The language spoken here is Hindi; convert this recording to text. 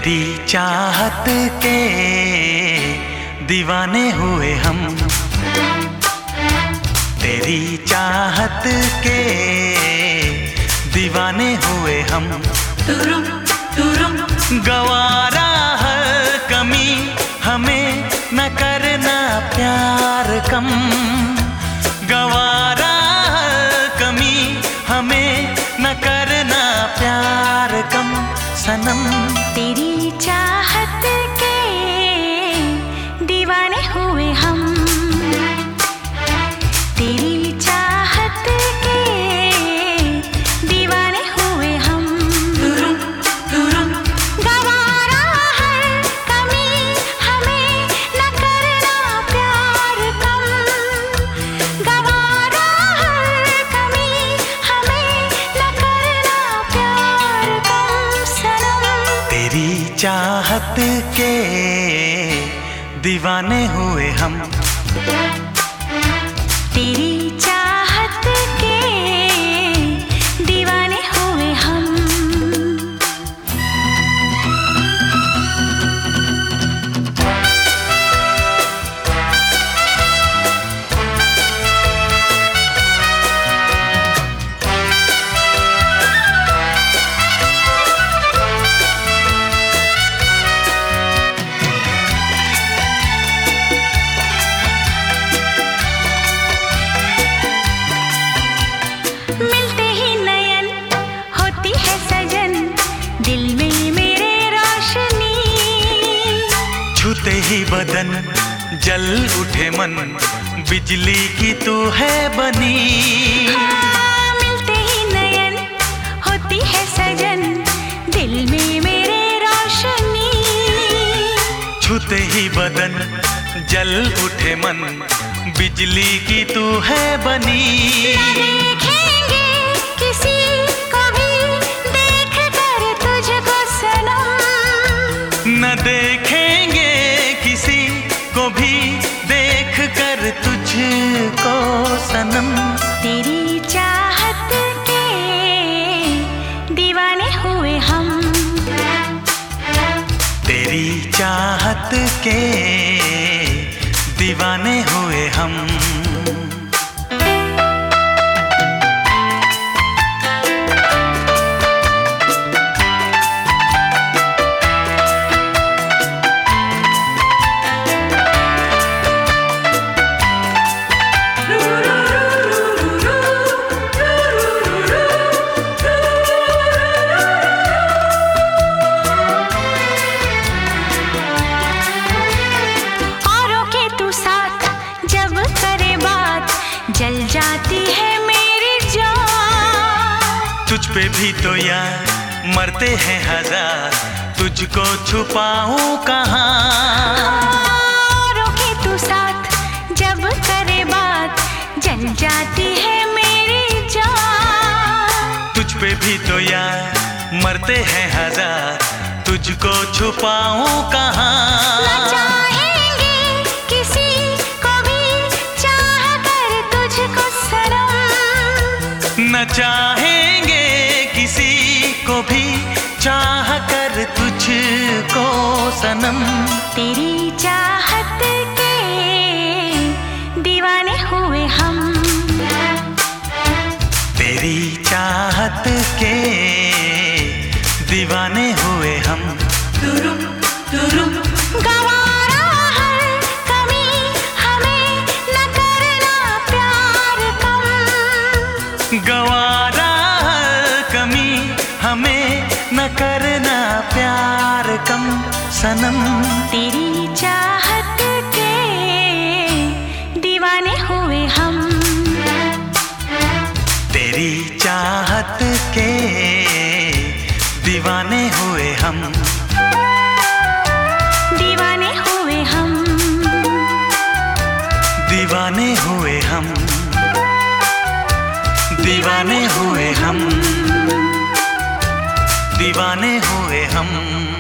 तेरी चाहत के दीवाने हुए हम, तेरी चाहत के दीवाने हुए हम। गवारा हर कमी हमें न करना प्यार कम, गवारा हर कमी हमें न करना प्यार कम सनम। तेरी चाहत के दीवाने हुए हम, तेरी चाहत के दीवाने हुए हम। गवारा हर कमी हमें न करना प्यार कम, गवारा हर कमी हमें न करना प्यार कम सनम। तेरी चाहत के दीवाने हुए हम, तेरी चाहत के दीवाने हुए हम। मिलते ही नयन होती है सजन, दिल में मेरे रोशनी। छूते ही बदन जल उठे मन, बिजली की तू है बनी। मिलते ही नयन होती है सजन, दिल में मेरे रोशनी। छूते ही बदन जल उठे मन, बिजली की तू है बनी। देखेंगे किसी को भी देख कर तुझको सनम, न देखेंगे किसी को भी देख कर तुझको सनम। तेरी चाहत के दीवाने हुए हम, तेरी चाहत के दीवाने हुए हम। जल जाती है मेरी जान, तुझ पे भी तो यार मरते हैं हजार, तुझको छुपाऊं कहाँ। औरों के तू साथ जब करे बात, जल जाती है मेरी जान। तुझ पे भी तो यार मरते हैं हजार, तुझको छुपाऊं कहाँ। न चाहेंगे किसी को भी चाह कर तुझको सनम, न चाहेंगे किसी को भी चाह कर तुझको सनम। तेरी चाहत के दीवाने हुए हम, तेरी चाहत के दीवाने हुए हम। गवारा हर कमी हमें न करना प्यार कम, गवारा हर कमी हमें न करना प्यार कम सनम। तेरी चाहत के दीवाने हुए हम, तेरी चाहत के दीवाने हुए हम। दीवाने हुए हम, दीवाने हुए हम, दीवाने हुए हम, दीवाने हुए हम।